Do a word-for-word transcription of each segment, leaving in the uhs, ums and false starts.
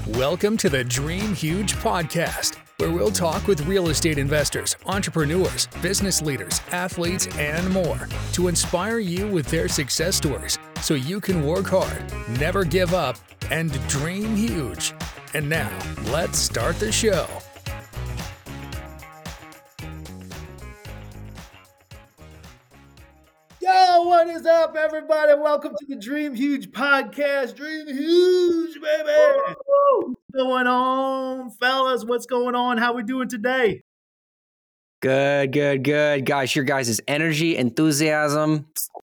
Welcome to the Dream Huge podcast, where we'll talk with real estate investors, entrepreneurs, business leaders, athletes, and more to inspire you with their success stories so you can work hard, never give up, and dream huge. And now, let's start the show. Yo, what is up, everybody? Welcome to the Dream Huge podcast. Dream Huge, baby. What's going on, fellas? What's going on? How we doing today? Good, good, good. Guys, your guys' energy, enthusiasm.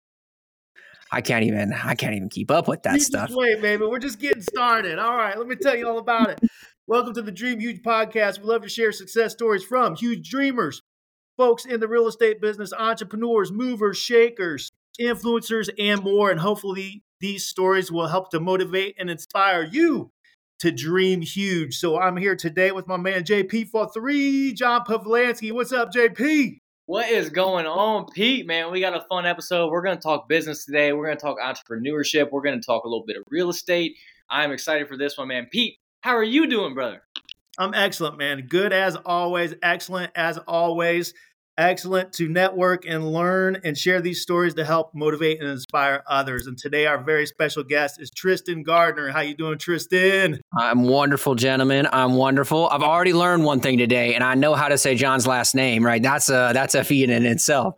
I can't even, I can't even keep up with that You stuff. Just wait, baby. We're just getting started. All right, let me tell you all about it. Welcome to the Dream Huge podcast. We love to share success stories from huge dreamers, folks in the real estate business, entrepreneurs, movers, shakers, influencers, and more. And hopefully these stories will help to motivate and inspire you to dream huge. So I'm here today with my man J P for three, John Pavlansky. What's up, J P? What is going on, Pete, man? We got a fun episode. We're going to talk business today. We're going to talk entrepreneurship. We're going to talk a little bit of real estate. I'm excited for this one, man. Pete, how are you doing, brother? I'm excellent, man. Good as always. Excellent as always. Excellent to network and learn and share these stories to help motivate and inspire others. And today our very special guest is Tristan Gardner. How you doing, Tristan? I'm wonderful, gentlemen. I'm wonderful. I've already learned one thing today, and I know how to say John's last name, right? That's a, that's a feat in itself.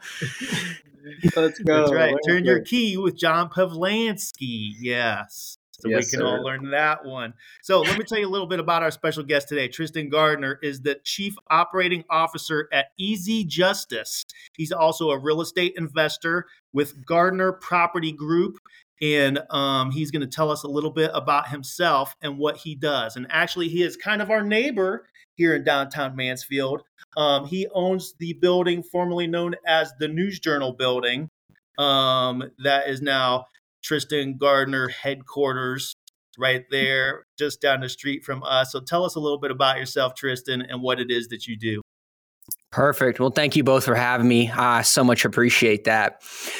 Let's go. That's right. Let's Turn go. your key with John Pavlansky. Yes. So Yes, we can sir. all learn that one. So let me tell you a little bit about our special guest today. Tristan Gardner is the Chief Operating Officer at Easy Justice. He's also a real estate investor with Gardner Property Group. And um, he's going to tell us a little bit about himself and what he does. And actually, he is kind of our neighbor here in downtown Mansfield. Um, he owns the building formerly known as the News Journal building. Um, that is now Tristan Gardner headquarters right there, just down the street from us. So tell us a little bit about yourself, Tristan, and what it is that you do. Perfect. Well, thank you both for having me. I so much appreciate that.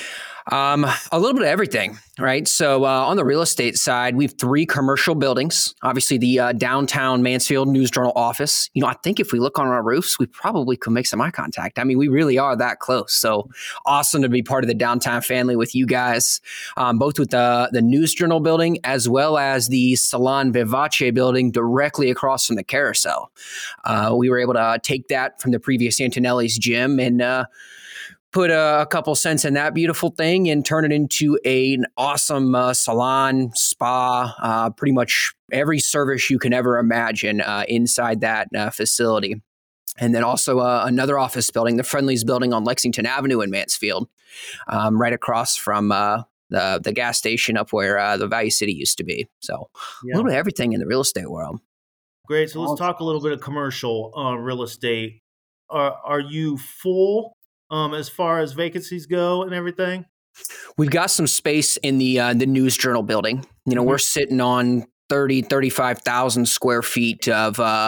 Um, a little bit of everything, right? So uh, on the real estate side, we have three commercial buildings. Obviously, the uh, downtown Mansfield News Journal office. You know, I think if we look on our roofs, we probably could make some eye contact. I mean, we really are that close. So awesome to be part of the downtown family with you guys, um, both with the, the News Journal building as well as the Salon Vivace building directly across from the Carousel. Uh, we were able to take that from the previous Antonelli's gym and uh, put a, a couple cents in that beautiful thing and turn it into a, an awesome uh, salon, spa, uh, pretty much every service you can ever imagine uh, inside that uh, facility. And then also uh, another office building, the Friendly's building on Lexington Avenue in Mansfield, um, right across from uh, the, the gas station up where uh, the Value City used to be. So Yeah. a little bit of everything in the real estate world. Great. So let's talk a little bit of commercial uh, real estate. Are, are you full um, as far as vacancies go and everything? We've got some space in the uh, the News Journal building. You know, Mhm. we're sitting on thirty, thirty-five thousand square feet of uh,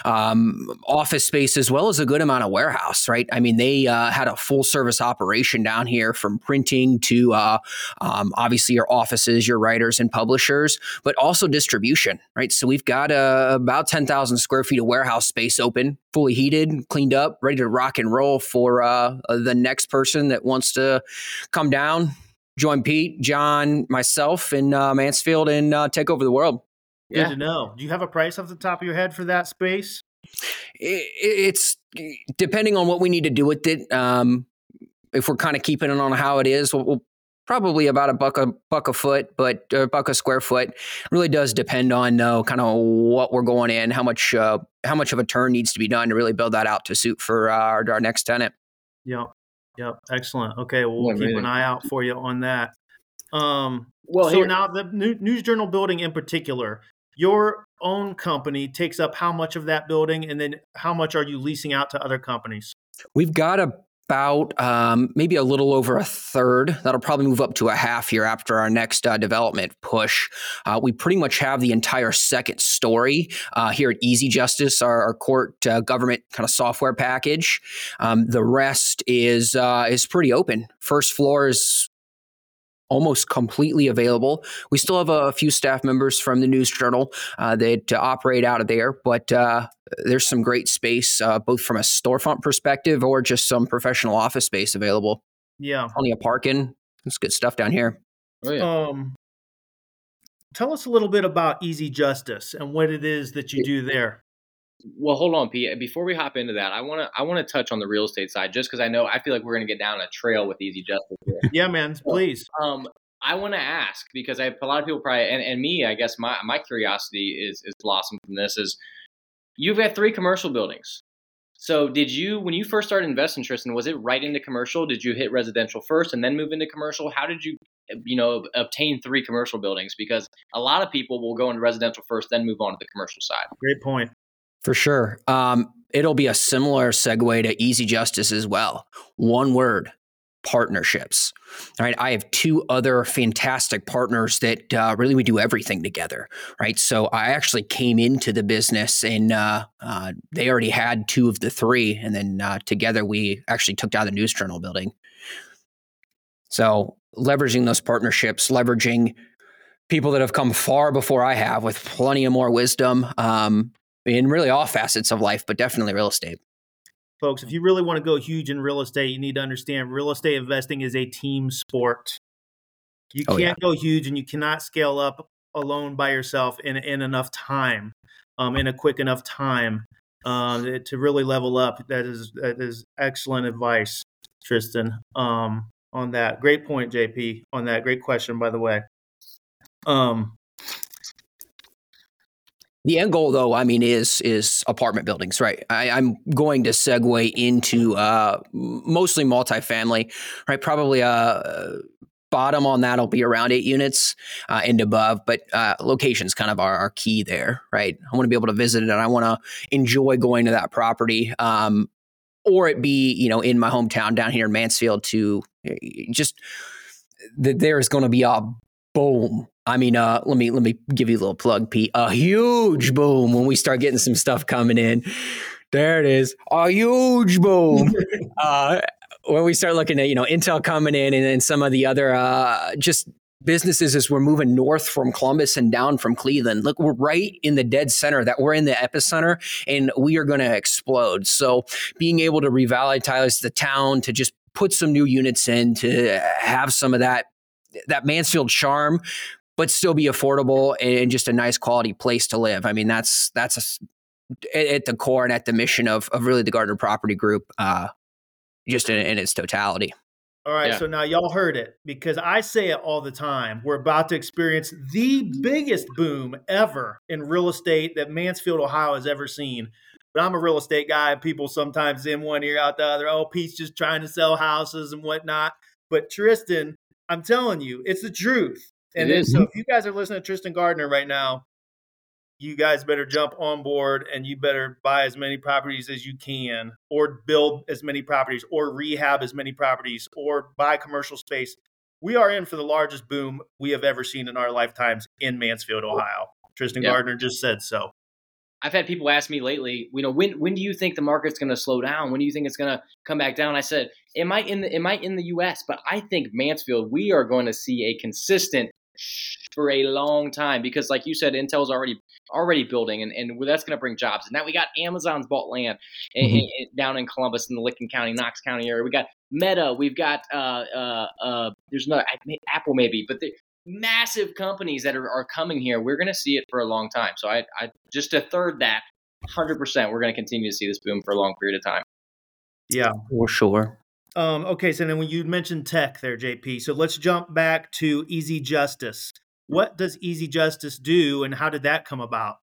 um, office space, as well as a good amount of warehouse, right? I mean, they uh, had a full service operation down here, from printing to uh, um, obviously your offices, your writers and publishers, but also distribution, right? So we've got uh, about ten thousand square feet of warehouse space open, fully heated, cleaned up, ready to rock and roll for uh, the next person that wants to come down, join Pete, John, myself in uh, Mansfield, and uh, take over the world. Good Yeah. to know. Do you have a price off the top of your head for that space? It, it's depending on what we need to do with it. Um, if we're kind of keeping it on how it is, we'll, we'll probably about a buck a buck a foot, but a buck a square foot. It really does depend on uh, kind of what we're going in, how much uh, how much of a turn needs to be done to really build that out to suit for uh, our, our next tenant. Yep. Yep. Excellent. Okay. Well, we'll Yeah, keep really. an eye out for you on that. Um, Well, so here- now the New- News Journal building in particular, your own company takes up how much of that building, and then how much are you leasing out to other companies? We've got about um, maybe a little over a third. That'll probably move up to a half year after our next uh, development push. Uh, we pretty much have the entire second story uh, here at Easy Justice, our, our court uh, government kind of software package. Um, the rest is uh, is pretty open. First floor is almost completely available. We still have a, a few staff members from the News Journal uh, that uh, operate out of there, but uh, there's some great space, uh, both from a storefront perspective or just some professional office space available. Yeah. Plenty of parking. It's good stuff down here. Oh, yeah. Um, tell us a little bit about Easy Justice and what it is that you do there. Well, hold on, Pete. Before we hop into that, I want to I want to touch on the real estate side, just because I know I feel like we're going to get down a trail with Easy Justice here. Yeah, man, please. Um, I want to ask, because I have a lot of people probably, and, and me, I guess my my curiosity is is blossomed from this. Is you've got three commercial buildings. So did you, when you first started investing, Tristan, was it right into commercial? Did you hit residential first and then move into commercial? How did you, you know, obtain three commercial buildings? Because a lot of people will go into residential first, then move on to the commercial side. Great point. For sure. Um, it'll be a similar segue to Easy Justice as well. One word: partnerships. All right. I have two other fantastic partners that uh, really we do everything together. Right. So I actually came into the business and uh, uh, they already had two of the three. And then uh, together we actually took down the News Journal building. So leveraging those partnerships, leveraging people that have come far before I have with plenty of more wisdom um, in really all facets of life, but definitely real estate. Folks, if you really want to go huge in real estate, you need to understand real estate investing is a team sport. You Oh, can't yeah. go huge and you cannot scale up alone by yourself in, in enough time, um, in a quick enough time um, to really level up. That is that is excellent advice, Tristan, um, on that. Great point, J P, on that. Great question, by the way. Um, The end goal, though, I mean, is is apartment buildings, right? I, I'm going to segue into uh, mostly multifamily, right? Probably a bottom on that will be around eight units uh, and above, but uh, location's kind of our, our key there, right? I want to be able to visit it, and I want to enjoy going to that property, um, or it be, you know, in my hometown down here in Mansfield. To just that there is going to be a boom. I mean, uh, let me let me give you a little plug, Pete. A huge boom when we start getting some stuff coming in. There it is, a huge boom. uh, when we start looking at, you know, Intel coming in, and then some of the other uh, just businesses as we're moving north from Columbus and down from Cleveland. Look, we're right in the dead center. That we're in the epicenter, and we are going to explode. So, being able to revitalize the town, to just put some new units in, to have some of that that Mansfield charm, but still be affordable and just a nice quality place to live. I mean, that's that's a, at the core and at the mission of of really the Gardner Property Group, uh, just in, in its totality. All right, Yeah. so now y'all heard it, because I say it all the time. We're about to experience the biggest boom ever in real estate that Mansfield, Ohio has ever seen. But I'm a real estate guy. People sometimes in one ear out the other. Oh, Pete's just trying to sell houses and whatnot. But Tristan, I'm telling you, it's the truth. And It then, is. so if you guys are listening to Tristan Gardner right now, you guys better jump on board, and you better buy as many properties as you can, or build as many properties, or rehab as many properties, or buy commercial space. We are in for the largest boom we have ever seen in our lifetimes in Mansfield, Ohio. Tristan Yeah. Gardner just said so. I've had people ask me lately, you know, when when do you think the market's going to slow down? When do you think it's going to come back down? I said, it might in the it might in the U S, but I think Mansfield, we are going to see a consistent for a long time, because like you said, Intel's already already building, and, and that's going to bring jobs. And now we got Amazon's bought land in, Mhm. in, down in Columbus in the Licking County, Knox County area. We got Meta, we've got uh uh uh there's another Apple maybe, but the massive companies that are, are coming here. We're going to see it for a long time. So I, I just to third that one hundred percent, we're going to continue to see this boom for a long period of time. Yeah. For sure. Um, okay, so then when you mentioned tech there, J P, so let's jump back to Easy Justice. What does Easy Justice do, and how did that come about?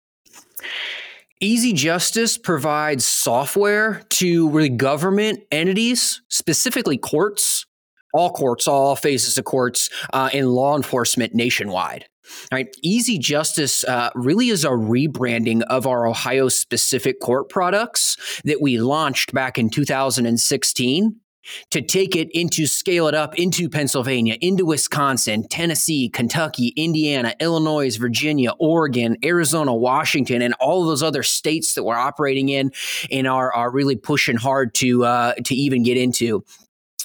Easy Justice provides software to really government entities, specifically courts, all courts, all phases of courts, uh, and law enforcement nationwide. All right. Easy Justice uh, really is a rebranding of our Ohio-specific court products that we launched back in two thousand sixteen. To take it into, scale it up into Pennsylvania, into Wisconsin, Tennessee, Kentucky, Indiana, Illinois, Virginia, Oregon, Arizona, Washington, and all of those other states that we're operating in and are, are really pushing hard to uh, to even get into.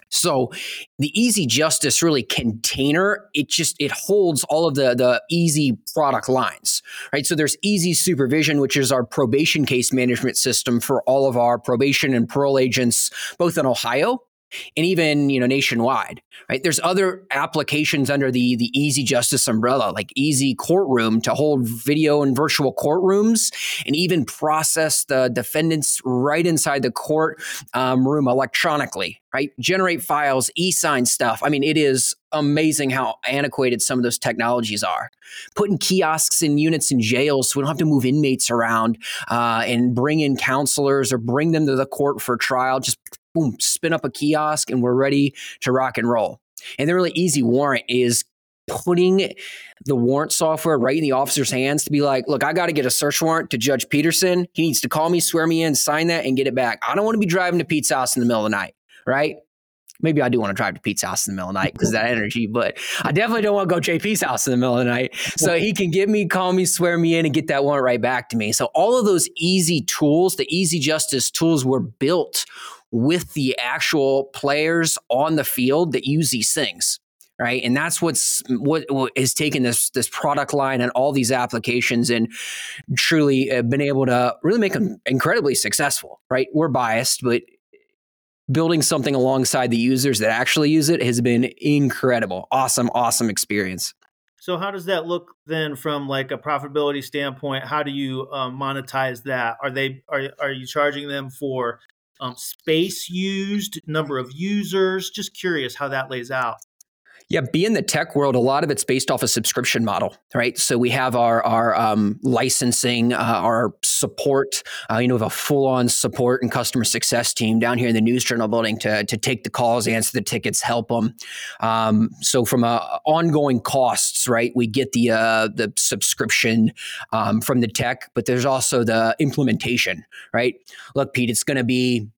So the Easy Justice really container, it just, it holds all of the, the Easy product lines, right? So there's Easy Supervision, which is our probation case management system for all of our probation and parole agents, both in Ohio and even, you know, nationwide, right? There's other applications under the, the Easy Justice umbrella, like Easy Courtroom to hold video and virtual courtrooms and even process the defendants right inside the court um, room electronically, right? Generate files, e-sign stuff. I mean, it is amazing how antiquated some of those technologies are. Putting kiosks in units in jails so we don't have to move inmates around uh, and bring in counselors or bring them to the court for trial. Just boom, spin up a kiosk and we're ready to rock and roll. And the really easy warrant is putting the warrant software right in the officer's hands to be like, look, I got to get a search warrant to Judge Peterson. He needs to call me, swear me in, sign that, and get it back. I don't want to be driving to Pete's house in the middle of the night, right? Maybe I do want to drive to Pete's house in the middle of the night because of that energy, but I definitely don't want to go J P's house in the middle of the night. So he can get me, call me, swear me in, and get that warrant right back to me. So all of those easy tools, the Easy Justice tools, were built with the actual players on the field that use these things, right? And that's what's what, what has taken this this product line and all these applications and truly uh, been able to really make them incredibly successful, right? We're biased, but building something alongside the users that actually use it has been incredible. Awesome, awesome experience. So how does that look then from like a profitability standpoint? How do you um, monetize that? Are they are are you charging them for um, space used, number of users? Just curious how that lays out. Yeah, being the tech world, a lot of it's based off a subscription model, right? So we have our our um, licensing, uh, our support. Uh, you know, we have a full-on support and customer success team down here in the News Journal building to to take the calls, answer the tickets, help them. Um, so from a ongoing costs, right? We get the uh, the subscription um, from the tech, but there's also the implementation, right? Look, Pete, it's going to be,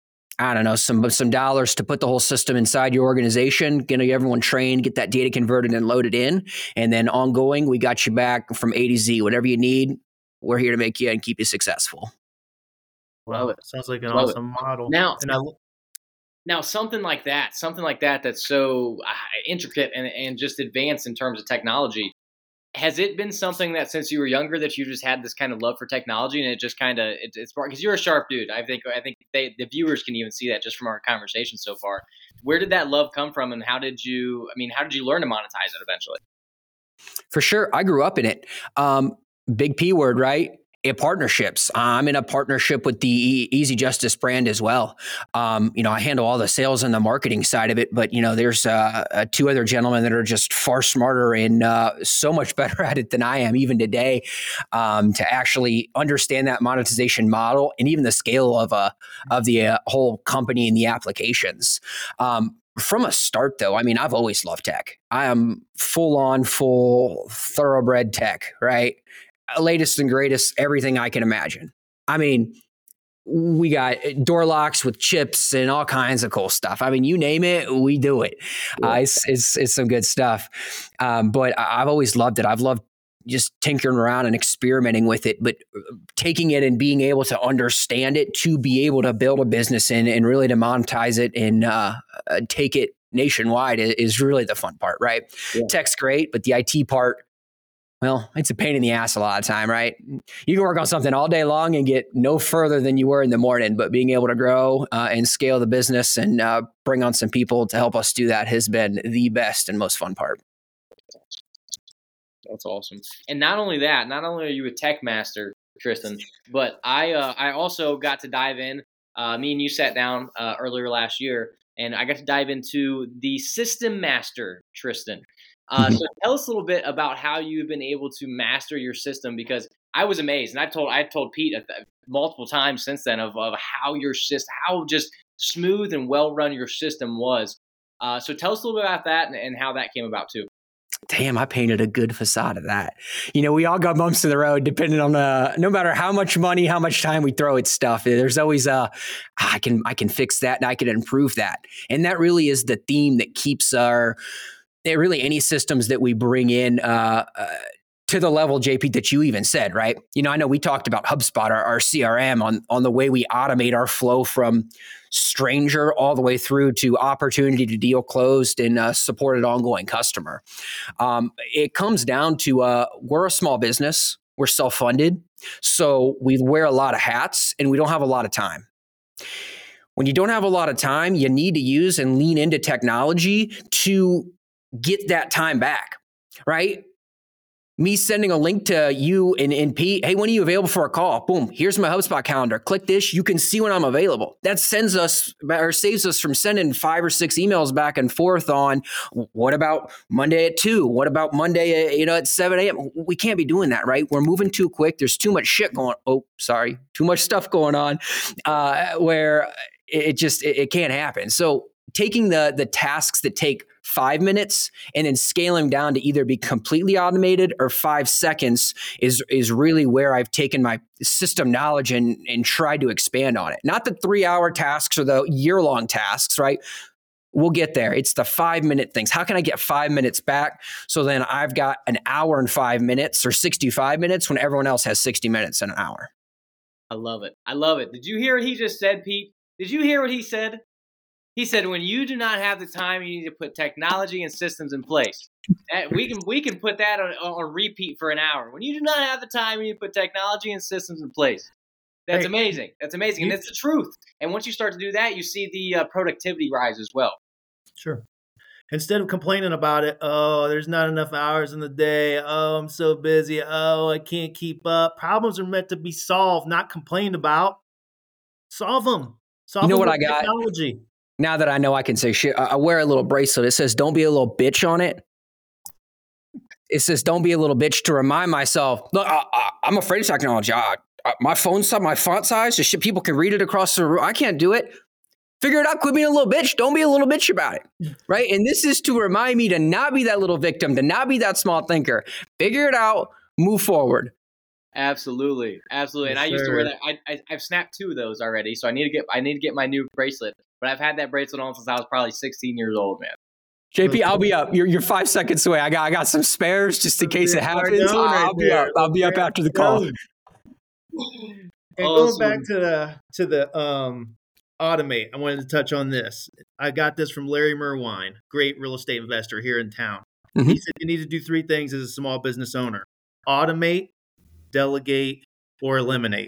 I don't know, some some dollars to put the whole system inside your organization, get everyone trained, get that data converted and loaded in. And then ongoing, we got you back from A to Z. Whatever you need, we're here to make you and keep you successful. Wow, it sounds like an Love awesome it. model. Now, and I, now something like that, something like that that's so uh, intricate and, and just advanced in terms of technology. Has it been something that since you were younger that you just had this kind of love for technology and it just kind of it, it's because you're a sharp dude. I think I think they, the viewers can even see that just from our conversation so far. Where did that love come from, and how did you? I mean, how did you learn to monetize it eventually? For sure, I grew up in it. Um, big P word, right? It, partnerships. I'm in a partnership with the Easy Justice brand as well. Um, you know, I handle all the sales and the marketing side of it, but you know, there's uh, uh, two other gentlemen that are just far smarter and uh, so much better at it than I am even today, um, to actually understand that monetization model and even the scale of a of the uh, whole company and the applications. Um, From a start, though, I mean, I've always loved tech. I am full on, full thoroughbred tech, right? Latest and greatest, everything I can imagine. I mean, we got door locks with chips and all kinds of cool stuff. I mean, you name it, we do it. Yeah. Uh, it's, it's it's some good stuff. Um, but I've always loved it. I've loved just tinkering around and experimenting with it, but taking it and being able to understand it to be able to build a business in and really to monetize it and uh, take it nationwide is really the fun part, right? Yeah. Tech's great, but the I T part, well, it's a pain in the ass a lot of time, right? You can work on something all day long and get no further than you were in the morning, but being able to grow uh, and scale the business and uh, bring on some people to help us do that has been the best and most fun part. That's awesome. And not only that, not only are you a tech master, Tristan, but I uh, I also got to dive in. Uh, me and you sat down uh, earlier last year, and I got to dive into the system master, Tristan. Uh, so tell us a little bit about how you've been able to master your system, because I was amazed, and I've told I've told Pete multiple times since then of, of how your system, how just smooth and well run your system was. Uh, so tell us a little bit about that and, and how that came about too. Damn, I painted a good facade of that. You know, we all got bumps in the road, depending on the, no matter how much money, how much time we throw at stuff. There's always a, I can, I can fix that and I can improve that. And that really is the theme that keeps our, really any systems that we bring in uh, uh, to the level, J P, that you even said, right? You know, I know we talked about HubSpot, our, our C R M, on, on the way we automate our flow from stranger all the way through to opportunity to deal closed and uh, supported ongoing customer. Um, it comes down to uh, we're a small business. We're self-funded. So we wear a lot of hats and we don't have a lot of time. When you don't have a lot of time, you need to use and lean into technology to get that time back, right? Me sending a link to you and, and Pete, hey, when are you available for a call? Boom, here's my HubSpot calendar. Click this, you can see when I'm available. That sends us or saves us from sending five or six emails back and forth on what about Monday at two? What about Monday at, you know, at seven a.m.? We can't be doing that, right? We're moving too quick. There's too much shit going, oh, sorry, too much stuff going on uh, where it just, it, it can't happen. So taking the the tasks that take five minutes and then scaling down to either be completely automated or five seconds is is really where I've taken my system knowledge and, and tried to expand on it. Not the three hour tasks or the year long tasks, right? We'll get there. It's the five minute things. How can I get five minutes back? So then I've got an hour and five minutes or sixty-five minutes when everyone else has sixty minutes in an hour. I love it. I love it. Did you hear what he just said, Pete? Did you hear what he said? He said, when you do not have the time, you need to put technology and systems in place. We can we can put that on, on repeat for an hour. When you do not have the time, you need to put technology and systems in place. That's hey, amazing. That's amazing. And that's the truth. And once you start to do that, you see the uh, productivity rise as well. Sure. Instead of complaining about it, oh, there's not enough hours in the day. Oh, I'm so busy. Oh, I can't keep up. Problems are meant to be solved, not complained about. Solve them. Solve you know them what with I got? Technology. Now that I know I can say shit, I wear a little bracelet. It says, don't be a little bitch on it. It says, don't be a little bitch, to remind myself, look, I, I, I'm afraid of technology. I, I, my phone size, my font size, the shit, people can read it across the room. I can't do it. Figure it out. Quit being a little bitch. Don't be a little bitch about it. Right. And this is to remind me to not be that little victim, to not be that small thinker. Figure it out. Move forward. Absolutely. Absolutely. And Yes, I used sir. to wear that. I, I, I've snapped two of those already. So I need to get, I need to get my new bracelet. But I've had that bracelet on since I was probably sixteen years old, man. J P, I'll be up. You're, you're five seconds away. I got I got some spares just in case it happens. I'll, right I'll be up. I'll be up after the call. And Awesome. going back to the to the um, automate, I wanted to touch on this. I got this from Larry Merwine, great real estate investor here in town. Mhm. He said you need to do three things as a small business owner: automate, delegate, or eliminate.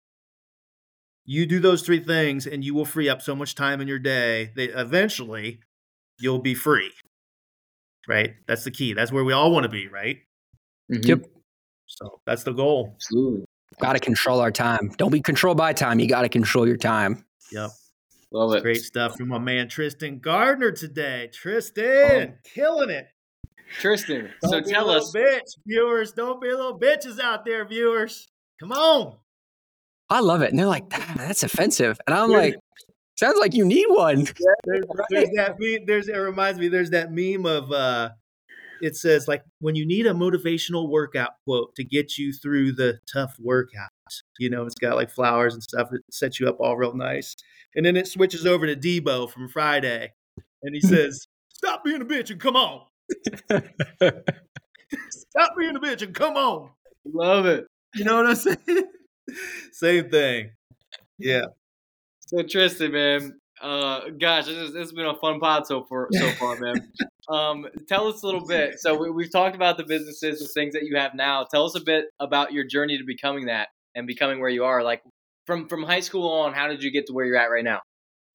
You do those three things and you will free up so much time in your day that eventually you'll be free, right? That's the key. That's where we all want to be, right? Mm-hmm. Yep. So that's the goal. Absolutely. Got to control our time. Don't be controlled by time. You got to control your time. Yep. Love it. Great stuff from my man, Tristan Gardner today. Tristan, Oh. killing it. Tristan, Don't so be tell a little us. bitch, viewers. Don't be little bitches out there, viewers. Come on. I love it. And they're like, "Ah, that's offensive. And I'm Yeah. like, sounds like you need one. There's, there's that meme, there's it reminds me, there's that meme of uh it says like when you need a motivational workout quote to get you through the tough workout. You know, it's got like flowers and stuff. It sets you up all real nice. And then it switches over to Debo from Friday. And he says, stop being a bitch and come on. Stop being a bitch and come on. Love it. You know what I'm saying? Same thing. Yeah. So Tristan, man, uh, gosh, this has been a fun pod so far, so far, man. Um, tell us a little bit. So we, we've talked about the businesses, the things that you have now. Tell us a bit about your journey to becoming that and becoming where you are. Like from from high school on, how did you get to where you're at right now?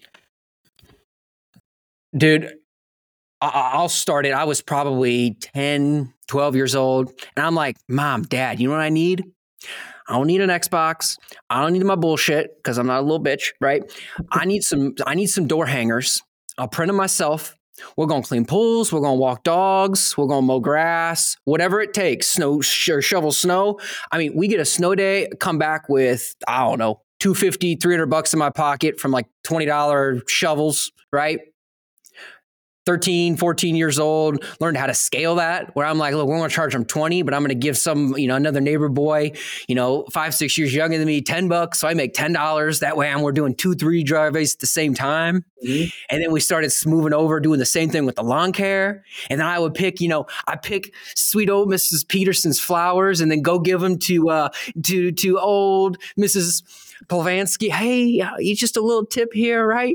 Dude, I- I'll start it. I was probably ten, twelve years old. And I'm like, Mom, Dad, you know what I need? I don't need an Xbox. I don't need my bullshit because I'm not a little bitch, right? I need some, I need some door hangers. I'll print them myself. We're going to clean pools. We're going to walk dogs. We're going to mow grass, whatever it takes. Snow, sh- shovel snow. I mean, we get a snow day, come back with, I don't know, two hundred fifty, three hundred bucks in my pocket from like twenty dollars shovels, right? thirteen, fourteen years old, learned how to scale that where I'm like, look, we're going to charge them twenty, but I'm going to give some, you know, another neighbor boy, you know, five, six years younger than me, ten bucks. So I make ten dollars. That way I'm, we're doing two, three driveways at the same time. Mm-hmm. And then we started moving over, doing the same thing with the lawn care. And then I would pick, you know, I pick sweet old Missus Peterson's flowers and then go give them to, uh, to, to old Missus Polvansky. Hey, you just a little tip here, right?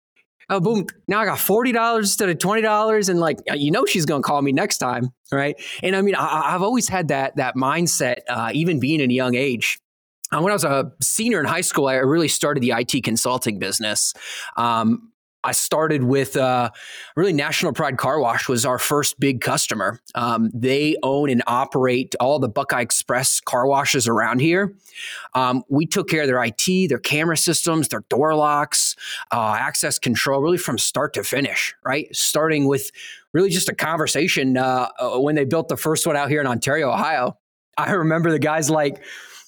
Oh, boom. Now I got forty dollars instead of twenty dollars. And like, you know, she's going to call me next time. Right. And I mean, I, I've always had that, that mindset, uh, even being in a young age. Uh, when I was a senior in high school, I really started the I T consulting business. Um, I started with uh, really National Pride Car Wash was our first big customer. Um, they own and operate all the Buckeye Express car washes around here. Um, we took care of their I T, their camera systems, their door locks, uh, access control, really from start to finish, right? Starting with really just a conversation uh, when they built the first one out here in Ontario, Ohio. I remember the guys like,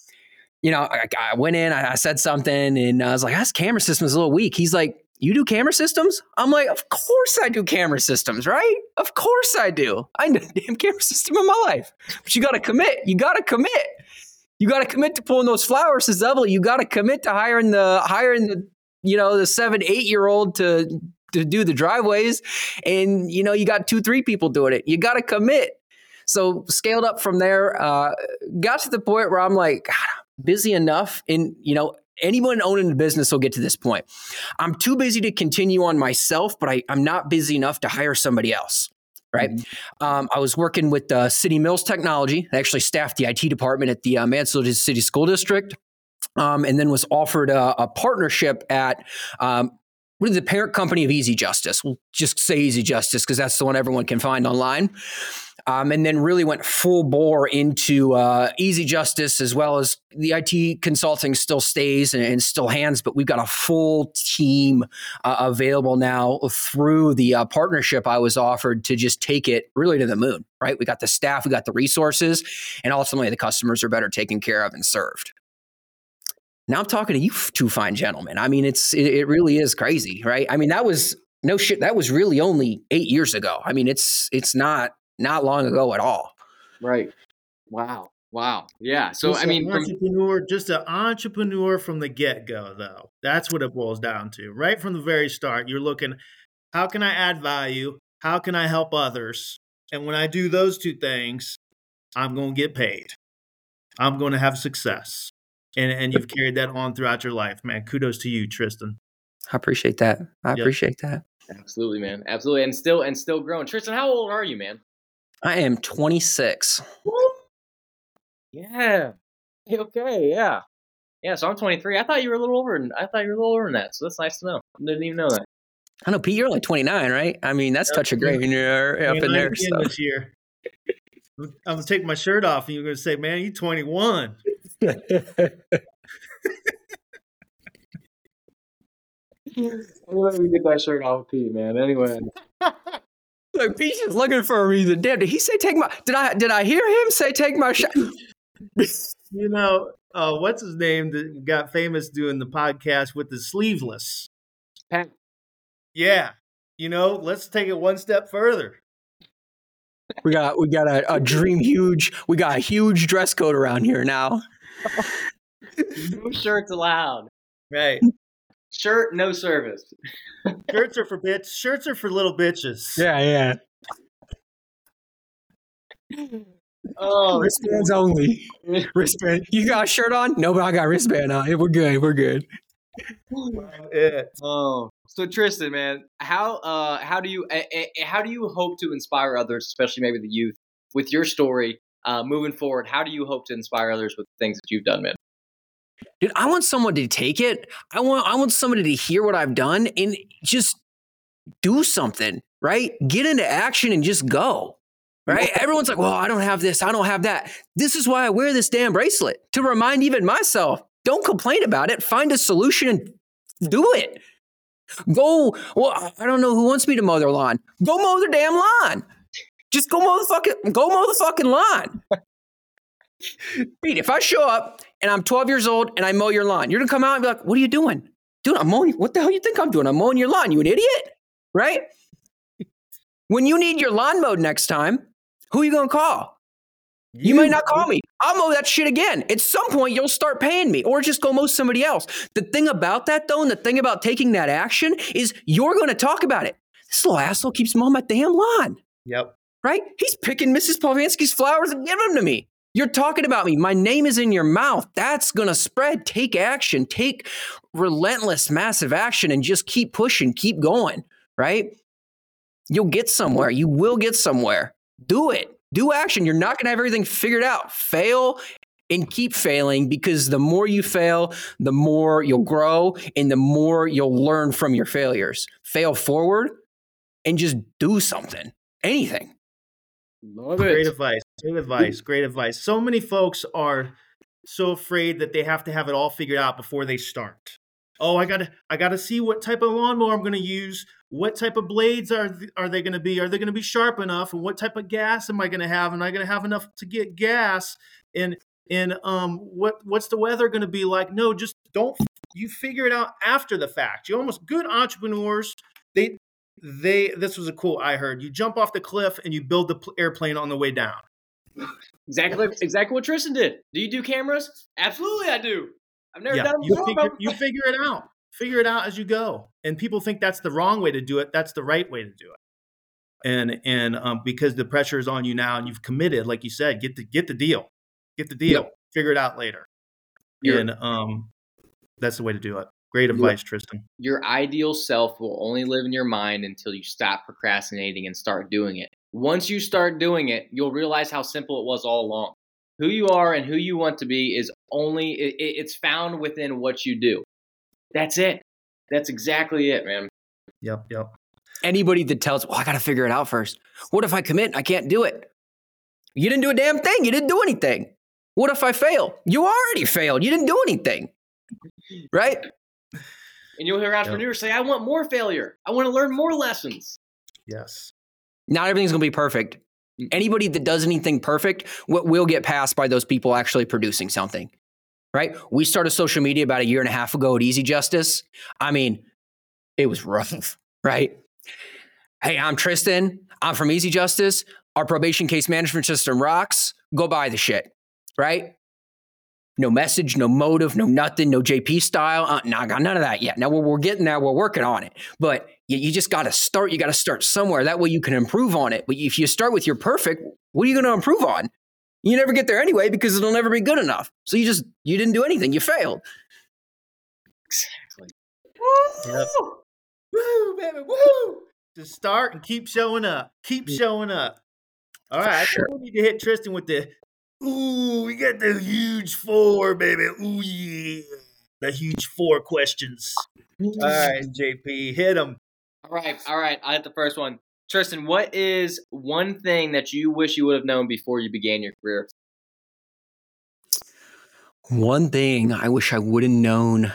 you know, I, I went in, I, I said something, and I was like, this camera system is a little weak. He's like, you do camera systems? I'm like, of course I do camera systems, right? Of course I do. I know a damn camera system in my life. But you got to commit. You got to commit. You got to commit to pulling those flowers to Zevel. You got to commit to hiring the hiring the you know the seven, eight year old to to do the driveways, and you know you got two, three people doing it. You got to commit. So scaled up from there. Uh, got to the point where I'm like, God, busy enough, and you know. Anyone owning a business will get to this point. I'm too busy to continue on myself, but I, I'm not busy enough to hire somebody else, right? Mm-hmm. Um, I was working with uh, City Mills Technology. I actually staffed the I T department at the uh, Mansfield City School District, um, and then was offered a, a partnership at um, really the parent company of Easy Justice. We'll just say Easy Justice because that's the one everyone can find online. Um, and then really went full bore into uh, Easy Justice, as well as the I T consulting still stays and, and still hands, but we've got a full team uh, available now through the uh, partnership I was offered to just take it really to the moon, right? We got the staff, we got the resources, and ultimately the customers are better taken care of and served. Now I'm talking to you two fine gentlemen. I mean, it's it, it really is crazy, right? I mean, that was no shit. That was really only eight years ago. I mean, it's it's not. Not long ago at all. Right. Wow. Wow. Yeah. So, just I mean, an entrepreneur, from- just an entrepreneur from the get-go, though. That's what it boils down to. Right from the very start, you're looking, how can I add value? How can I help others? And when I do those two things, I'm going to get paid. I'm going to have success. And and you've carried that on throughout your life, man. Kudos to you, Tristan. I appreciate that. I yep. appreciate that. Absolutely, man. Absolutely. And still and still growing. Tristan, how old are you, man? I am twenty-six. Yeah. Okay. Yeah. Yeah. So I'm twenty-three. I thought you were a little over. I thought you were a little older than that. So that's nice to know. I didn't even know that. I know, Pete. You're only twenty-nine, right? I mean, that's yep. touch of gray when you're up in there. So. This year. I'm gonna take my shirt off, and you're gonna say, "Man, you're twenty-one." Let me get that shirt off, Pete, man. Anyway. Like Pete's just looking for a reason. Damn, did he say take my? Did I? Did I hear him say take my shot? You know, uh, what's his name that got famous doing the podcast with the sleeveless? Pat. Yeah, you know, let's take it one step further. We got we got a, a dream huge. We got a huge dress code around here now. No shirts allowed. Right. Shirt, no service. Shirts are for bitch. Shirts are for little bitches. Yeah, yeah. Oh, wristbands only. Wristband. You got a shirt on? No, but I got wristband on. We're good. We're good. Yeah. Oh, so Tristan, man, how uh how do you uh, how do you hope to inspire others, especially maybe the youth, with your story uh, moving forward? How do you hope to inspire others with the things that you've done, man? Dude, I want someone to take it. I want I want somebody to hear what I've done and just do something, right? Get into action and just go, right? Everyone's like, well, I don't have this. I don't have that. This is why I wear this damn bracelet, to remind even myself, don't complain about it. Find a solution and do it. Go, well, I don't know who wants me to mow their lawn. Go mow their damn lawn. Just go mow the fucking, go mow the fucking lawn. Pete, if I show up and I'm twelve years old and I mow your lawn, you're going to come out and be like, what are you doing? Dude, I'm mowing. What the hell you think I'm doing? I'm mowing your lawn. You an idiot? Right? When you need your lawn mowed next time, who are you going to call? You, you might not call me. I'll mow that shit again. At some point, you'll start paying me or just go mow somebody else. The thing about that, though, and the thing about taking that action is you're going to talk about it. This little asshole keeps mowing my damn lawn. Yep. Right? He's picking Missus Polansky's flowers and giving them to me. You're talking about me. My name is in your mouth. That's going to spread. Take action. Take relentless, massive action and just keep pushing. Keep going. Right? You'll get somewhere. You will get somewhere. Do it. Do action. You're not going to have everything figured out. Fail and keep failing, because the more you fail, the more you'll grow and the more you'll learn from your failures. Fail forward and just do something. Anything. Love it. Great advice. Great advice. Great advice. So many folks are so afraid that they have to have it all figured out before they start. Oh, I gotta, I gotta see what type of lawnmower I'm gonna use. What type of blades are th- are they gonna be? Are they gonna be sharp enough? And what type of gas am I gonna have? Am I gonna have enough to get gas? And and um, what what's the weather gonna be like? No, just don't. You figure it out after the fact. You almost good entrepreneurs. They they. This was a quote I heard. You jump off the cliff and you build the pl- airplane on the way down. Exactly, exactly what Tristan did. Do you do cameras? Absolutely, I do. I've never Yeah, done it you before. figure, but- you figure it out. Figure it out as you go. And people think that's the wrong way to do it. That's the right way to do it. And and um, because the pressure is on you now, and you've committed, like you said, get the get the deal, get the deal. Yep. Figure it out later. You're- and um, that's the way to do it. Great advice, Tristan. Your ideal self will only live in your mind until you stop procrastinating and start doing it. Once you start doing it, you'll realize how simple it was all along. Who you are and who you want to be is only, it, it's found within what you do. That's it. That's exactly it, man. Yep, yep. Anybody that tells, well, I got to figure it out first. What if I commit and I can't do it? You didn't do a damn thing. You didn't do anything. What if I fail? You already failed. You didn't do anything. Right? And you'll hear entrepreneurs say, I want more failure. I want to learn more lessons. Yes. Not everything's going to be perfect. Anybody that does anything perfect will get passed by those people actually producing something, right? We started social media about a year and a half ago at Easy Justice. I mean, it was rough, right? Hey, I'm Tristan. I'm from Easy Justice. Our probation case management system rocks. Go buy the shit, right? No message, no motive, no nothing, no J P style. Uh, no, I got none of that yet. Now we're, we're getting there. We're working on it. But you, you just got to start. You got to start somewhere. That way you can improve on it. But if you start with your perfect, what are you going to improve on? You never get there anyway because it'll never be good enough. So you just, you didn't do anything. You failed. Exactly. Yep. Woo, baby, woo! Just start and keep showing up. Keep showing up. All right. Sure. I think we need to hit Tristan with the, ooh, we got the huge four, baby. Ooh, yeah. The huge four questions. All right, J P, hit them. All right. All right. I hit the first one. Tristan, what is one thing that you wish you would have known before you began your career? One thing I wish I would have known.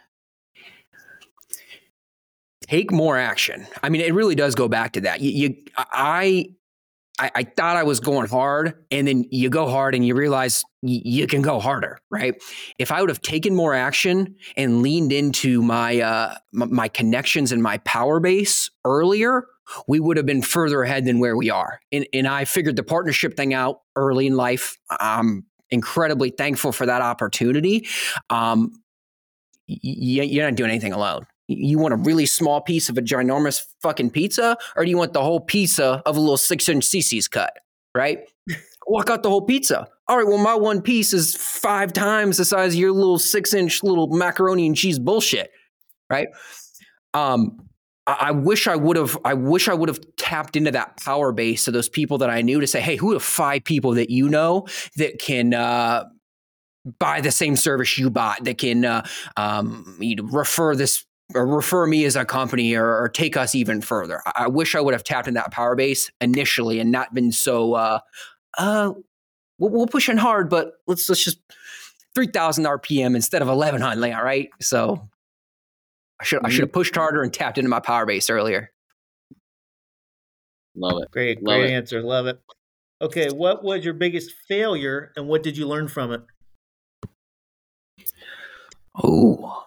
Take more action. I mean, it really does go back to that. You, you I, I, I thought I was going hard, and then you go hard and you realize y- you can go harder, right? If I would have taken more action and leaned into my, uh, m- my connections and my power base earlier, we would have been further ahead than where we are. And, and I figured the partnership thing out early in life. I'm incredibly thankful for that opportunity. Um, y- you're not doing anything alone. You want a really small piece of a ginormous fucking pizza, or do you want the whole pizza of a little six inch C C's cut, right? Walk out the whole pizza. All right, well, my one piece is five times the size of your little six inch little macaroni and cheese bullshit, right? Um, I, I wish I would have, I wish I would have tapped into that power base of those people that I knew to say, hey, who are five people that you know that can, uh, buy the same service you bought, that can, uh, um, you know, refer this, or refer me as a company, or, or take us even further. I, I wish I would have tapped in that power base initially and not been so, uh, uh, we'll, we'll push in hard, but let's, let's just three thousand R P M instead of eleven hundred, all right? So I should, I should have pushed harder and tapped into my power base earlier. Love it. Great, Love great it. answer. Love it. Okay, what was your biggest failure, and what did you learn from it? Oh,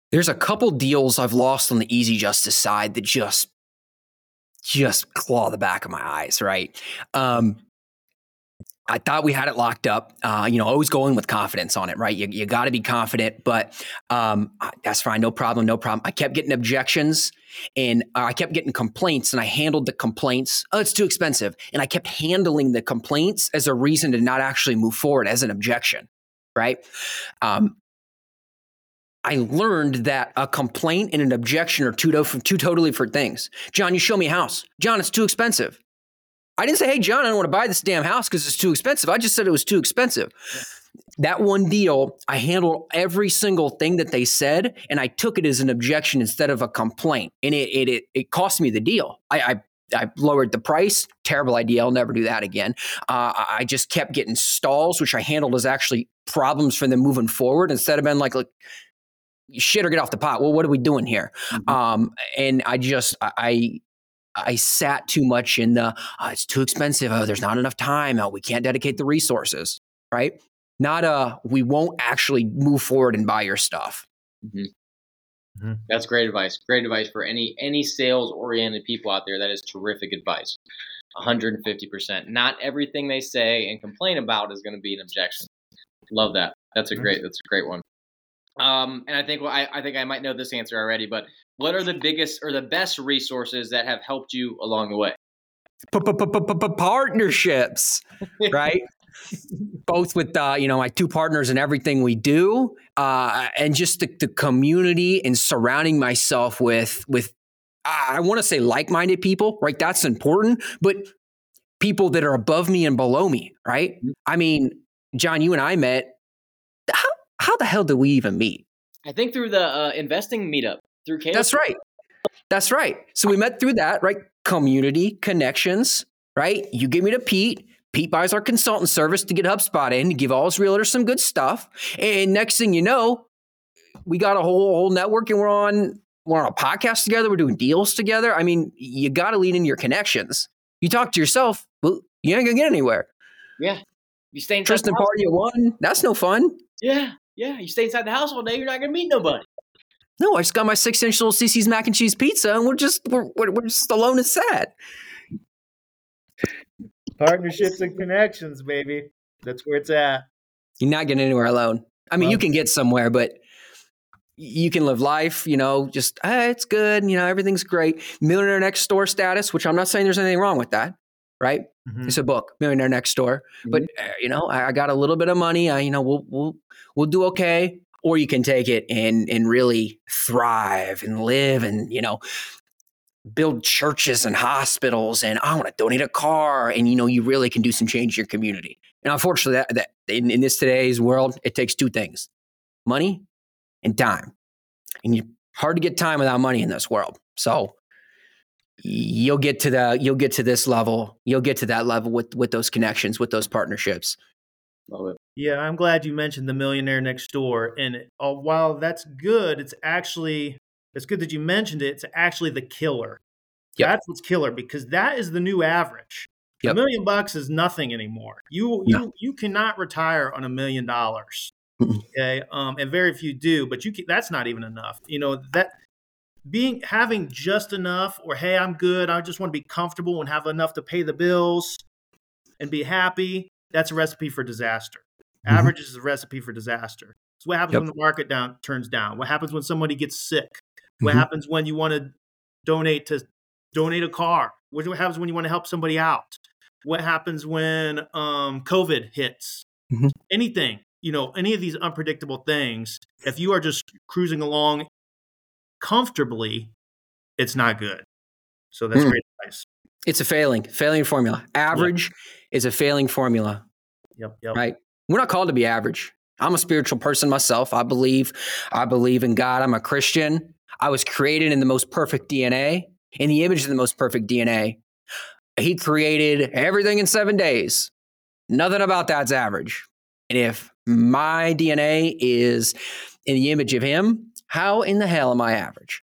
There's a couple deals I've lost on the Easy Justice side that just, just claw the back of my eyes, right? Um, I thought we had it locked up. Uh, you know, always going with confidence on it, right? You, you got to be confident, but um, that's fine. No problem. No problem. I kept getting objections and uh, I kept getting complaints, and I handled the complaints. Oh, it's too expensive. And I kept handling the complaints as a reason to not actually move forward as an objection, right? Um, I learned that a complaint and an objection are two, to- two totally different things. John, you show me a house. John, it's too expensive. I didn't say, hey, John, I don't want to buy this damn house because it's too expensive. I just said it was too expensive. Yeah. That one deal, I handled every single thing that they said, and I took it as an objection instead of a complaint. And it it it, it cost me the deal. I, I I lowered the price. Terrible idea. I'll never do that again. Uh, I just kept getting stalls, which I handled as actually problems for them moving forward instead of being like, like shit or get off the pot. Well, what are we doing here? Mm-hmm. Um, and I just, I, I sat too much in the, oh, it's too expensive. Oh, there's not enough time. Oh, we can't dedicate the resources, right? Not a, we won't actually move forward and buy your stuff. Mm-hmm. Mm-hmm. That's great advice. Great advice for any, any sales oriented people out there. That is terrific advice. one hundred fifty percent. Not everything they say and complain about is going to be an objection. Love that. That's a great, that's a great one. Um, and I think, well, I, I think I might know this answer already, but what are the biggest or the best resources that have helped you along the way? Partnerships, right? Both with, uh, you know, my two partners and everything we do, uh, and just the, the community and surrounding myself with, with, I want to say like-minded people, right? That's important, but people that are above me and below me, right? I mean, John, you and I met. How, how the hell did we even meet? I think through the uh, investing meetup through Caleb. That's right. That's right. So we met through that, right? Community connections, right? You give me to Pete. Pete buys our consultant service to get HubSpot in, to give all his realtors some good stuff. And next thing you know, we got a whole whole network, and we're on we're on a podcast together. We're doing deals together. I mean, you got to lean into your connections. You talk to yourself, well, you ain't gonna get anywhere. Yeah, you stay inside Tristan party at one. That's no fun. Yeah, yeah. You stay inside the house all day. You're not gonna meet nobody. No, I just got my six-inch little C C's mac and cheese pizza, and we're just we're we're, we're just alone and sad. Partnerships and connections, baby. That's where it's at. You're not getting anywhere alone. I mean, well, you can get somewhere, but you can live life, you know, just, hey, it's good. You know, everything's great. Millionaire Next Door status, which I'm not saying there's anything wrong with that, right? Mm-hmm. It's a book, Millionaire Next Door. Mm-hmm. But, uh, you know, I, I got a little bit of money. I, you know, we'll, we'll, we'll do okay. Or you can take it and, and really thrive and live and, you know, build churches and hospitals, and I want to donate a car, and you know you really can do some change in your community. And unfortunately, that, that in, in this today's world, it takes two things: money and time. And you hard to get time without money in this world. So you'll get to the you'll get to this level, you'll get to that level with with those connections, with those partnerships. Love it. Yeah, I'm glad you mentioned the Millionaire Next Door. And uh, while that's good, it's actually It's good that you mentioned it. It's actually the killer. Yep. That's what's killer, because that is the new average. Yep. A million bucks is nothing anymore. You no. you you cannot retire on a million dollars. Okay, um, and very few do. But you can, that's not even enough. You know that being having just enough, or hey, I'm good. I just want to be comfortable and have enough to pay the bills and be happy. That's a recipe for disaster. Mm-hmm. Average is a recipe for disaster. So what happens yep. when the market down turns down? What happens when somebody gets sick? What mm-hmm. happens when you want to donate to donate a car? What happens when you want to help somebody out? What happens when um, COVID hits? Mm-hmm. Anything, you know, any of these unpredictable things, if you are just cruising along comfortably, it's not good. So that's mm. great advice. It's a failing, failing formula. Average yep. is a failing formula. Yep, yep. Right? We're not called to be average. I'm a spiritual person myself. I believe, I believe in God. I'm a Christian. I was created in the most perfect D N A, in the image of the most perfect D N A. He created everything in seven days. Nothing about that's average. And if my D N A is in the image of him, how in the hell am I average?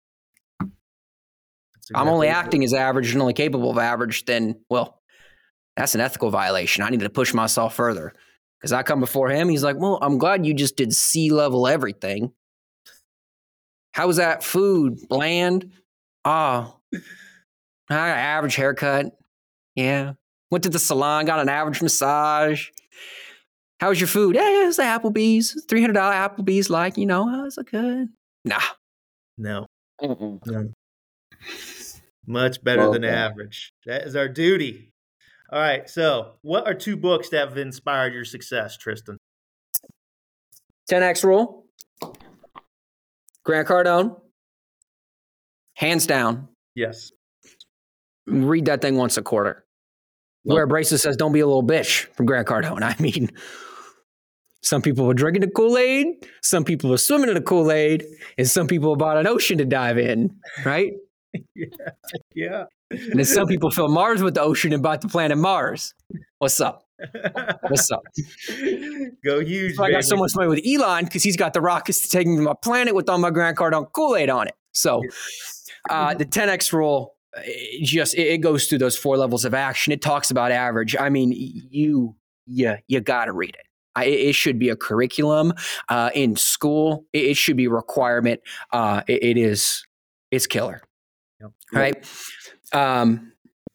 Exactly. I'm only acting as average and only capable of average, then, well, that's an ethical violation. I need to push myself further. Because I come before him, he's like, well, I'm glad you just did C-level everything. How was that food? Bland? Oh, I got an average haircut. Yeah. Went to the salon, got an average massage. How was your food? Yeah, it was the Applebee's. three hundred dollars Applebee's, like, you know, oh, it's good. Nah. No. Mm-mm. No. Much better Well than done. average. That is our duty. All right. So, what are two books that have inspired your success, Tristan? ten X Rule. Grant Cardone. Hands down. Yes. Read that thing once a quarter. Love Where Braces says, don't be a little bitch from Grant Cardone. I mean, some people are drinking the Kool-Aid, some people are swimming in the Kool-Aid, and some people bought an ocean to dive in, right? Yeah. Yeah. And then some people fill Mars with the ocean and bought the planet Mars. What's up? What's up? Go huge. So I got baby. so much money with Elon because he's got the rockets to take me to my planet with all my Grant Cardone Kool-Aid on it. So uh, the ten X rule, it just it, it goes through those four levels of action. It talks about average. I mean, you you you got to read it. I, it should be a curriculum uh, in school. It, it should be a requirement. Uh, it, it is. It's killer. Yep. Right. Um,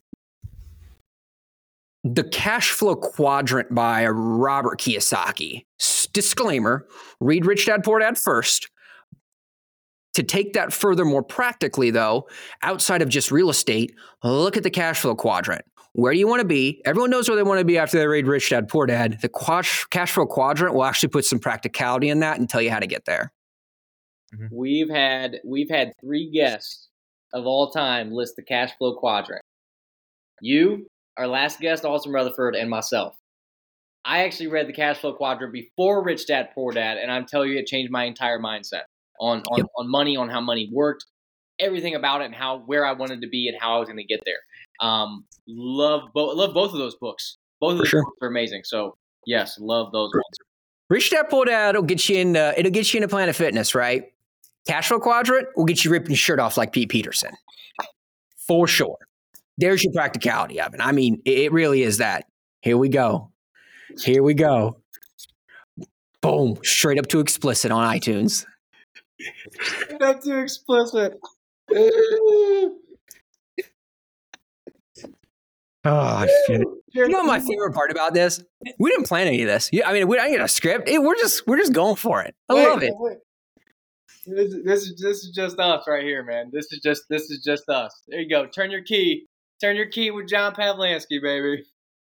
the Cash Flow Quadrant by Robert Kiyosaki. S- disclaimer, read Rich Dad Poor Dad first. To take that further more practically, though, outside of just real estate, look at the cash flow quadrant. Where do you want to be? Everyone knows where they want to be after they read Rich Dad Poor Dad. The quash, cash flow quadrant will actually put some practicality in that and tell you how to get there. We've had we've had three guests of all time list the cash flow quadrant. You, our last guest, Austin Rutherford, and myself. I actually read the cash flow quadrant before Rich Dad Poor Dad, and I'm telling you, it changed my entire mindset on on, Yep. on money, on how money worked, everything about it, and how where I wanted to be and how I was going to get there. Um, love both love both of those books. Both of For those sure. books are amazing. So yes, love those ones. Rich Dad Poor Dad will get you in. Uh, it'll get you into Planet Fitness, right? Cash flow quadrant will get you ripping your shirt off like Pete Peterson, for sure. There's your practicality of it. I mean, it, it really is that. Here we go. Here we go. Boom! Straight up to explicit on iTunes. Not too explicit. Oh shit! You know what my favorite part about this? We didn't plan any of this. Yeah, I mean, we didn't get a script. It- we're just we're just going for it. I Wait, love it. wait. This, this is this is just us right here, man. This is just this is just us. There you go. Turn your key. Turn your key with John Pavlansky, baby.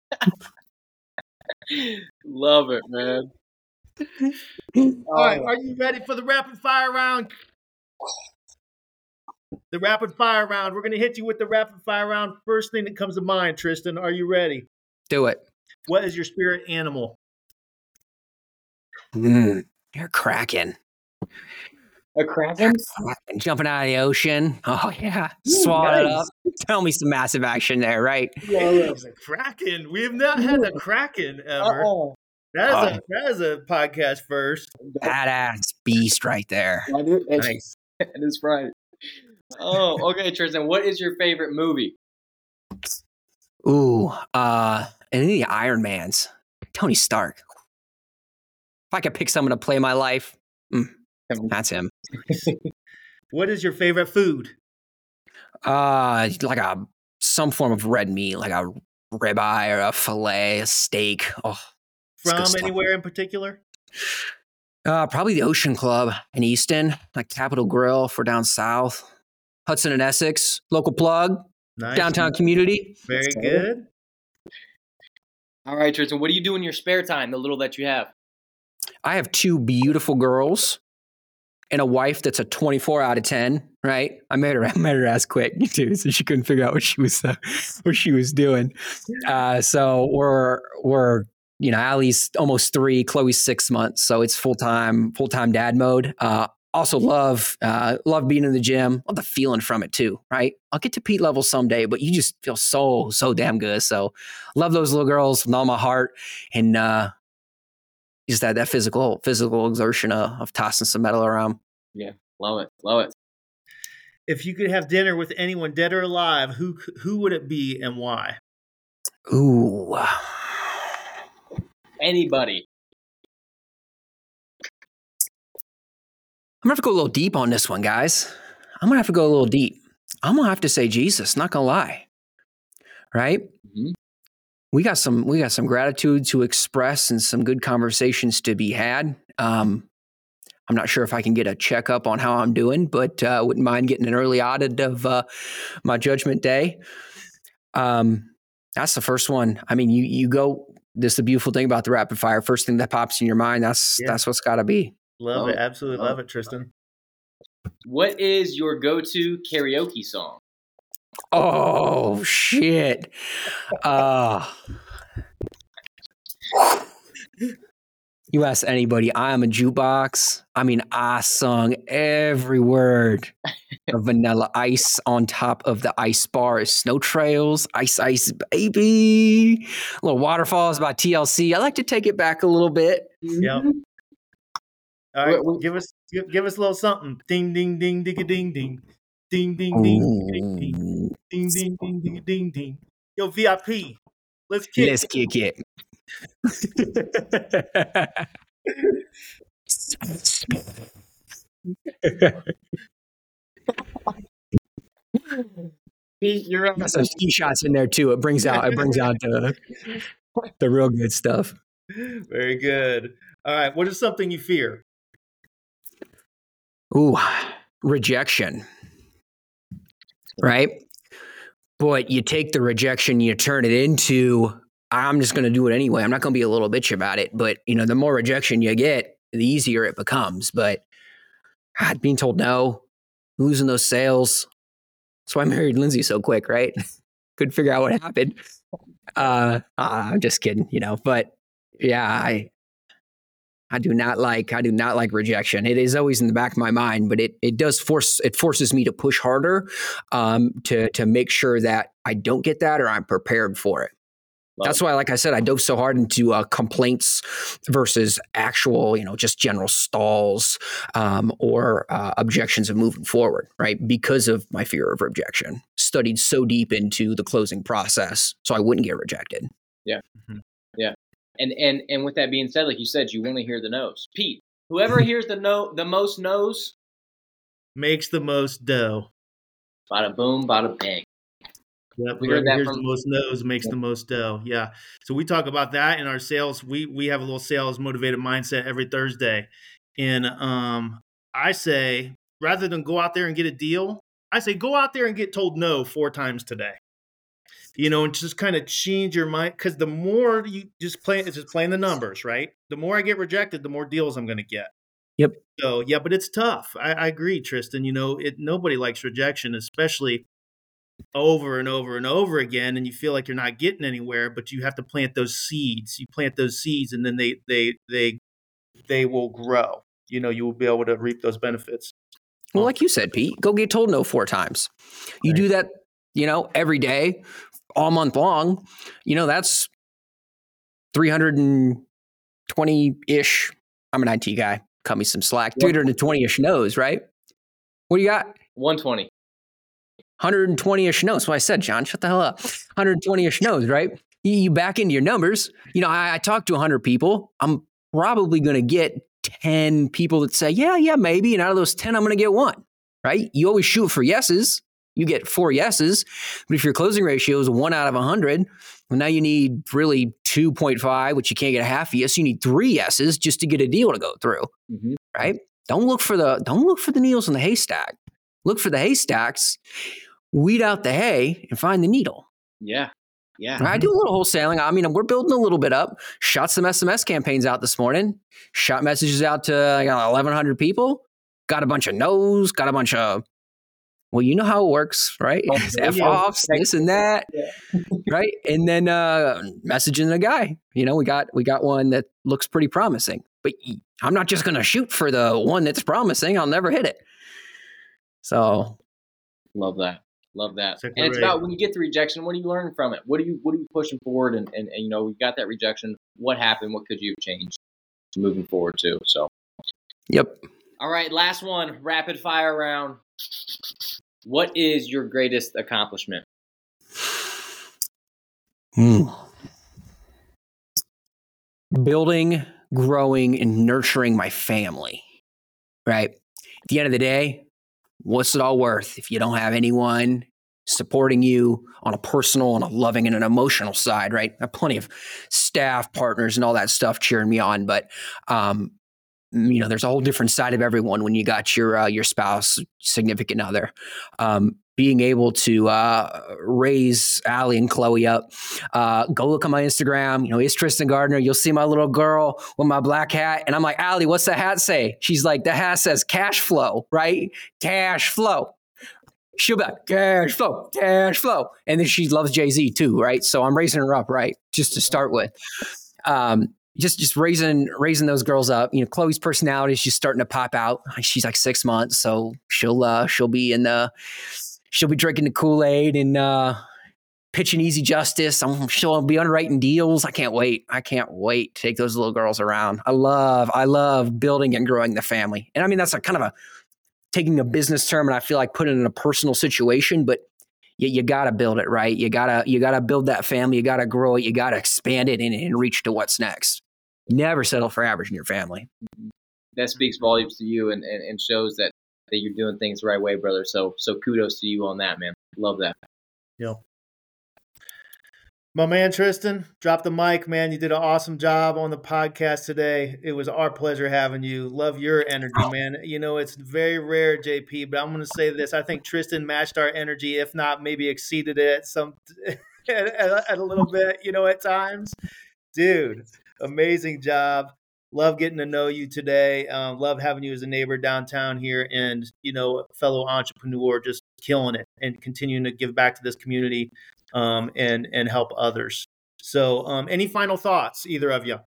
Love it, man. All right, are you ready for the rapid fire round? The rapid fire round. We're going to hit you with the rapid fire round. First thing that comes to mind, Tristan, are you ready? Do it. What is your spirit animal? Mm, you're cracking. A kraken? Cracking. Jumping out of the ocean. Oh yeah. Swallow it nice. up. Tell me some massive action there, right? It's a kraken. We have not had a kraken ever. Uh-oh. That is Oh. a that is a podcast first. Badass beast right there. Nice. That is right. Oh, okay, Tristan. What is your favorite movie? Ooh, uh, and then the Iron Mans. Tony Stark. If I could pick someone to play my life, mm, that's him. What is your favorite food? Uh, like a some form of red meat, like a ribeye or a fillet, a steak. Oh, it's good From stuff. anywhere in particular? Uh, probably the Ocean Club in Easton, like Capitol Grill for down south. Hudson and Essex, local plug, Nice. downtown community. Very Let's go. good. All right, Tristan. What do you do in your spare time, the little that you have? I have two beautiful girls and a wife that's a twenty-four out of ten, right? I made her I made her ass quick too, so she couldn't figure out what she was uh, what she was doing. Uh, so we're we're you know, Allie's almost three, Chloe's six months, so it's full time full time dad mode. Uh, also love uh, love being in the gym, love the feeling from it too, right? I'll get to Pete level someday, but you just feel so so damn good. So love those little girls with all my heart, and uh, just that that physical physical exertion of, of tossing some metal around. Yeah, love it, love it. If you could have dinner with anyone, dead or alive, who who would it be and why? Ooh. Anybody. I'm gonna have to go a little deep on this one, guys. I'm gonna have to go a little deep. I'm gonna have to say Jesus, not gonna lie. Right? Mm-hmm. We got some we got some gratitude to express and some good conversations to be had. Um, I'm not sure if I can get a checkup on how I'm doing, but uh, wouldn't mind getting an early audit of uh, my judgment day. Um, that's the first one. I mean, you you go. This is the beautiful thing about the rapid fire. First thing that pops in your mind, that's Yeah. that's what's got to be. Love Oh, it. Absolutely oh. love it, Tristan. What is your go-to karaoke song? Oh shit! Uh, you ask anybody, I am a jukebox. I mean, I sung every word of Vanilla Ice on top of the ice bar is Snow Trails, Ice Ice Baby, Little Waterfalls by T L C. I like to take it back a little bit. Yep. All right, What- what- give us give, give us a little something. Ding ding ding ding ding ding. Ding ding ding ding ding. Ooh, Ding ding ding ding ding ding. Yo, V I P. Let's kick let's it. kick it. Pete, you're up. Got some ski shots in there too. It brings out it brings out the the real good stuff. Very good. All right, what is something you fear? Ooh, rejection. Right? But you take the rejection, you turn it into, I'm just going to do it anyway. I'm not going to be a little bitch about it. But, you know, the more rejection you get, the easier it becomes. But God, being told no, losing those sales. That's why I married Lindsay so quick, right? Couldn't figure out what happened. Uh, I'm just kidding, you know. But yeah, I I do not like I do not like rejection. It is always in the back of my mind, but it it does force it forces me to push harder um, to to make sure that I don't get that or I'm prepared for it. Love That's why, like I said, I dove so hard into uh, complaints versus actual, you know, just general stalls um, or uh, objections of moving forward, right? Because of my fear of rejection. Studied so deep into the closing process so I wouldn't get rejected. Yeah. Mm-hmm. Yeah. And and and with that being said, like you said, you want to hear the no's. Pete, whoever hears the no the most no's makes the most dough. Bada boom, bada bang. Yep, We whoever heard that hears from- the most no's makes the most dough. Yeah. So we talk about that in our sales. We we have a little sales motivated mindset every Thursday. And um, I say, rather than go out there and get a deal, I say go out there and get told no four times today. You know, and just kind of change your mind, because the more you just play, it's just playing the numbers, right? The more I get rejected, the more deals I'm going to get. Yep. So yeah, but it's tough. I, I agree, Tristan. You know, it nobody likes rejection, especially over and over and over again, and you feel like you're not getting anywhere. But you have to plant those seeds. You plant those seeds, and then they they they they will grow. You know, you will be able to reap those benefits. Well, like you said, Pete, go get told no four times. You Right. do that, you know, every day, all month long. You know, that's three hundred twenty-ish. I'm an I T guy. Cut me some slack. three hundred twenty-ish no's, right? What do you got? one twenty. one hundred twenty-ish no's. So I said, John, shut the hell up. one hundred twenty-ish no's, right? You, you back into your numbers. You know, I, I talked to one hundred people. I'm probably going to get ten people that say, yeah, yeah, maybe. And out of those ten, I'm going to get one, right? You always shoot for yeses. You get four yeses. But if your closing ratio is one out of one hundred, well, now you need really two point five, which you can't get a half yes. You need three yeses just to get a deal to go through, Mm-hmm. right? Don't look for the don't look for the needles in the haystack. Look for the haystacks, weed out the hay, and find the needle. Yeah. Yeah. I do a little wholesaling. I mean, we're building a little bit up. Shot some S M S campaigns out this morning. Shot messages out to I got eleven hundred people. Got a bunch of no's. Got a bunch of, well, you know how it works, right? Oh, F yeah. offs, this and that, Yeah. right? And then uh, messaging a guy. You know, we got we got one that looks pretty promising. But I'm not just going to shoot for the one that's promising. I'll never hit it. So Love that. Love that. Exactly And it's right. about when you get the rejection, what are you learning from it? What are you what are you pushing forward? And, and, and you know, we got that rejection. What happened? What could you have changed moving forward too? So yep. all right, last one, rapid fire round. What is your greatest accomplishment? Hmm. Building, growing, and nurturing my family, right? at the end of the day, what's it all worth if you don't have anyone supporting you on a personal and a loving and an emotional side, right? I have plenty of staff partners and all that stuff cheering me on, but um, you know, there's a whole different side of everyone when you got your uh, your spouse, significant other. Um, being able to uh, raise Allie and Chloe up. Uh, go look on my Instagram. You know, it's Tristan Gardner. You'll see my little girl with my black hat. And I'm like, Allie, what's the hat say? She's like, the hat says cash flow, right? Cash flow. She'll be like, cash flow, cash flow. And then she loves Jay-Z too, right? So I'm raising her up, right? Just to start with. Um, just just raising raising those girls up. You know, Chloe's personality is just starting to pop out. She's like six months. So she'll uh, she'll be in the she'll be drinking the Kool-Aid and uh, pitching Easy Justice. I'm, she'll be underwriting deals. I can't wait. I can't wait to take those little girls around. I love I love building and growing the family. And I mean, that's a kind of a taking a business term and I feel like putting it in a personal situation, but you, you got to build it, right? You got to you got to build that family. You got to grow it. You got to expand it and, and reach to what's next. Never settle for average in your family. That speaks volumes to you and, and, and shows that, that you're doing things the right way, brother. So so kudos to you on that, man. Love that. Yep. My man, Tristan, drop the mic, man. You did an awesome job on the podcast today. It was our pleasure having you. Love your energy, man. You know, it's very rare, J P, but I'm going to say this. I think Tristan matched our energy, if not maybe exceeded it some at, at, at a little bit, you know, at times. Dude, amazing job. Love getting to know you today. Um, love having you as a neighbor downtown here and, you know, fellow entrepreneur, just killing it and continuing to give back to this community. Um, and and help others. So, um, any final thoughts, either of you?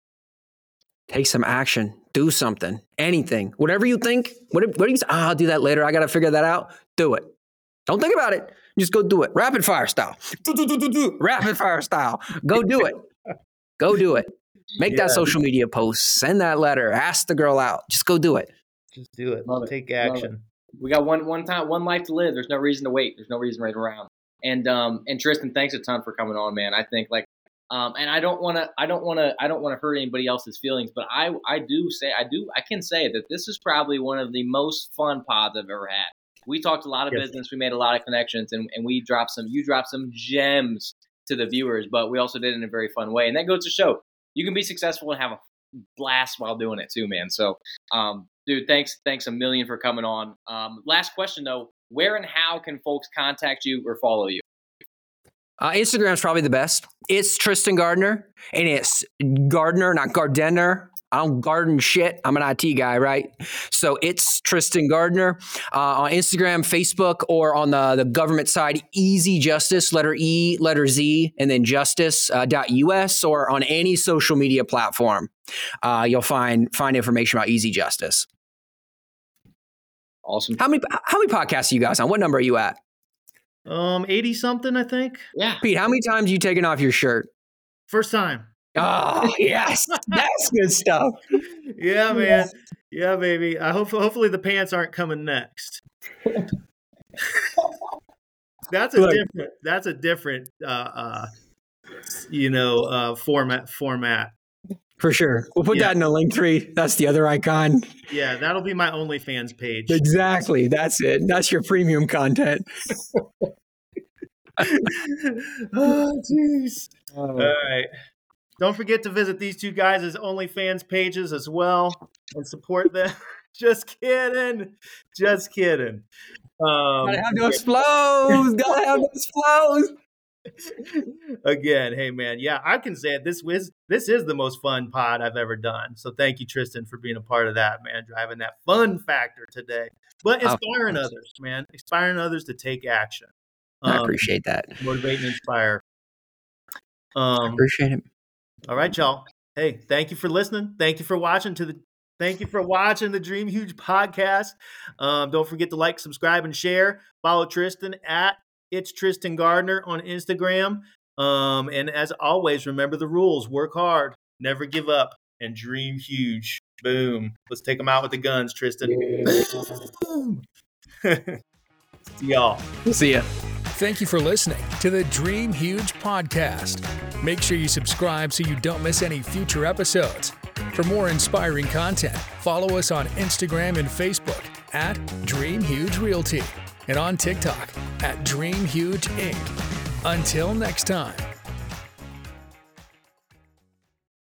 Take some action. Do something. Anything. Whatever you think. What, what do you say? Oh, I'll do that later. I got to figure that out. Do it. Don't think about it. Just go do it. Rapid fire style. Do, do, do, do, do. Rapid fire style. Go do it. Go do it. Make yeah. that social media post. Send that letter. Ask the girl out. Just go do it. Just do it. Love Take it. action. We got one one time, one life to live. There's no reason to wait. There's no reason to wait around. And um and Tristan, thanks a ton for coming on, man. I think like um and I don't want to I don't want to I don't want to hurt anybody else's feelings, but I I do say I do I can say that this is probably one of the most fun pods I've ever had. We talked a lot of yes. business, we made a lot of connections, and and we dropped some you dropped some gems to the viewers, but we also did it in a very fun way. And that goes to show you can be successful and have a blast while doing it too, man. So um dude, thanks thanks a million for coming on. Um last question though. Where and how can folks contact you or follow you? Uh, Instagram's probably the best. It's Tristan Gardner, and it's Gardner, not Gardner. I don't garden shit. I'm an I T guy, right? So it's Tristan Gardner uh, on Instagram, Facebook, or on the, the government side, Easy Justice, letter E, letter Z, and then justice uh, dot U S, or on any social media platform. Uh, you'll find find information about Easy Justice. Awesome. How many how many podcasts are you guys on? What number are you at? Um, eighty something, I think. Yeah. Pete, how many times you taken off your shirt? First time. Oh yes, that's good stuff. Yeah, man. Yeah, baby. I hope hopefully the pants aren't coming next. That's a Look. different. That's a different. Uh, uh, you know, uh, format format. For sure. We'll put yeah. that in the link tree. That's the other icon. Yeah, that'll be my OnlyFans page. Exactly. That's it. That's your premium content. Oh, jeez. Oh. All right. Don't forget to visit these two guys' OnlyFans pages as well and support them. Just kidding. Just kidding. Um, Gotta have those flows. Gotta have those flows. Again, hey man, yeah, I can say it. This was this is the most fun pod I've ever done. So thank you, Tristan, for being a part of that, man. Driving that fun factor today, but inspiring oh, others, man. Inspiring others to take action. Um, I appreciate that. Motivate and inspire. Um, I appreciate it. All right, y'all. Hey, thank you for listening. Thank you for watching to the. Thank you for watching the Dream Huge podcast. Um, don't forget to like, subscribe, and share. Follow Tristan at It's Tristan Gardner on Instagram. Um, and as always, remember the rules. Work hard, never give up, and dream huge. Boom. Let's take them out with the guns, Tristan. See y'all. See ya. Thank you for listening to the Dream Huge podcast. Make sure you subscribe so you don't miss any future episodes. For more inspiring content, follow us on Instagram and Facebook at Dream Huge Realty and on TikTok at Dream Huge Incorporated. Until next time.